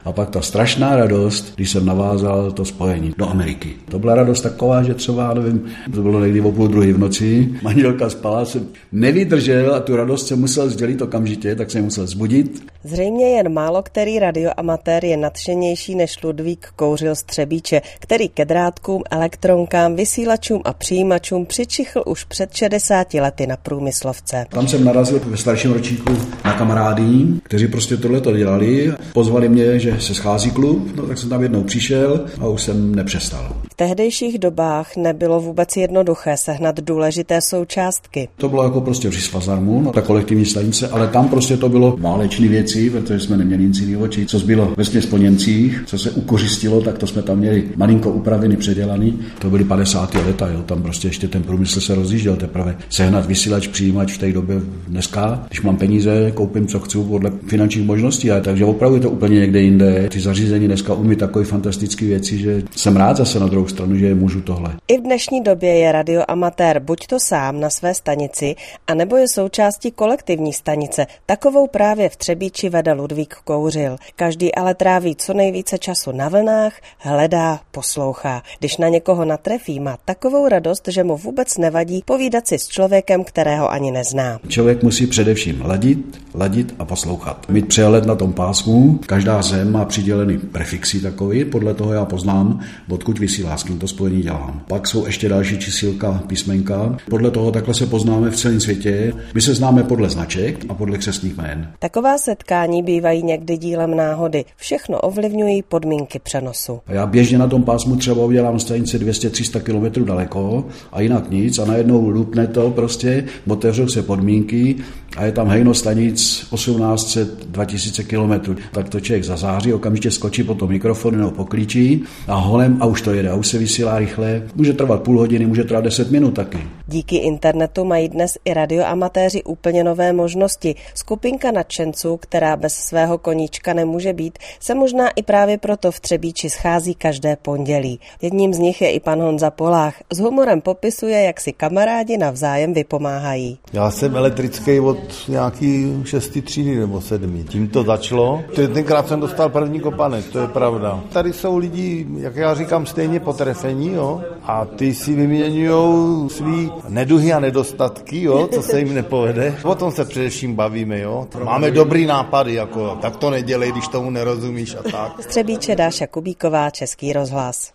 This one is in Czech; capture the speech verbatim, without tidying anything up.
A pak ta strašná radost, když jsem navázal to spojení do Ameriky. To byla radost taková, že třeba, nevím, to bylo někdy o půl druhý v noci, manželka spala, jsem nevydržel a tu radost jsem musel sdělit okamžitě, tak jsem musel zbudit. Zřejmě jen málo který radioamatér je nadšenější než Ludvík Kouřil z Třebíče, který ke drátkům, elektronkám, vysílačům a přijímačům přičichl už před šedesáti lety na průmyslovce. Tam jsem narazil ve starším ročníku na kamarády, kteří prostě tohleto dělali. Pozvali mě, že se schází klub, no tak jsem tam jednou přišel a už jsem nepřestal. V tehdejších dobách nebylo vůbec jednoduché sehnat důležité součástky. To bylo jako prostě při Svazarmu, no, ta kolektivní stanice, ale tam prostě to bylo válečné věci, protože jsme neměli nic jiného, či co zbylo vesměs po Němcích, co se ukořistilo, tak to jsme tam měli malinko upravený, předělaný. To byly padesátá léta, jo, tam prostě ještě ten průmysl se rozjížděl teprve. Sehnat vysílač, přijímač v té době dneska, když mám peníze, koupím co chci podle finančních možností, ale takže opravdu je to úplně někde jinde. Ty zařízení dneska umí takové fantastické věci, že jsem rád zase na druhou stranu, že můžu tohle. I v dnešní době je radioamatér buď to sám na své stanici, anebo je součástí kolektivní stanice. Takovou právě v Třebíči vede Ludvík Kouřil. Každý ale tráví co nejvíce času na vlnách, hledá, poslouchá. Když na někoho natrefí, má takovou radost, že mu vůbec nevadí povídat si s člověkem, kterého ani nezná. Člověk musí především ladit, ladit a poslouchat. Mít přehled na tom pásmu, každá zem má přidělený prefixy takový, podle toho já poznám, odkud vysílá, s kým to spojení dělám. Pak jsou ještě další čísílka, písmenka. Podle toho takhle se poznáme v celém světě. My se známe podle značek a podle křestních jmén. Taková setkání bývají někdy dílem náhody. Všechno ovlivňují podmínky přenosu. A já běžně na tom pásmu třeba udělám stanice dvě stě tři sta kilometrů daleko a jinak nic a najednou lupne to prostě, otevřou se podmínky a je tam hejno stanic osmnáct set, dva tisíce kilometrů. Tak to člověk zazáří, okamžitě skočí po tom mikrofonu nebo po klíči a holem a už to jede, a už se vysílá rychle. Může trvat půl hodiny, může trvat deset minut taky. Díky internetu mají dnes i radioamatéři úplně nové možnosti. Skupinka nadšenců, která bez svého koníčka nemůže být, se možná i právě proto v Třebíči schází každé pondělí. Jedním z nich je i pan Honza Polách. S humorem popisuje, jak si kamarádi navzájem vypomáhají. Já jsem elektrický od nějaký šestý třídy nebo sedmý. Tím to začalo. Tenkrát jsem dostal první kopanek, to je pravda. Tady jsou lidi, jak já říkám, stejně potrefení, jo, a ty si vyměňujou svý neduhy a nedostatky, jo, co se jim nepovede. O tom se především bavíme, jo. Máme dobrý nápady, jako tak to nedělej, když tomu nerozumíš a tak. Z Třebíče Dáša Kubíková, Český rozhlas.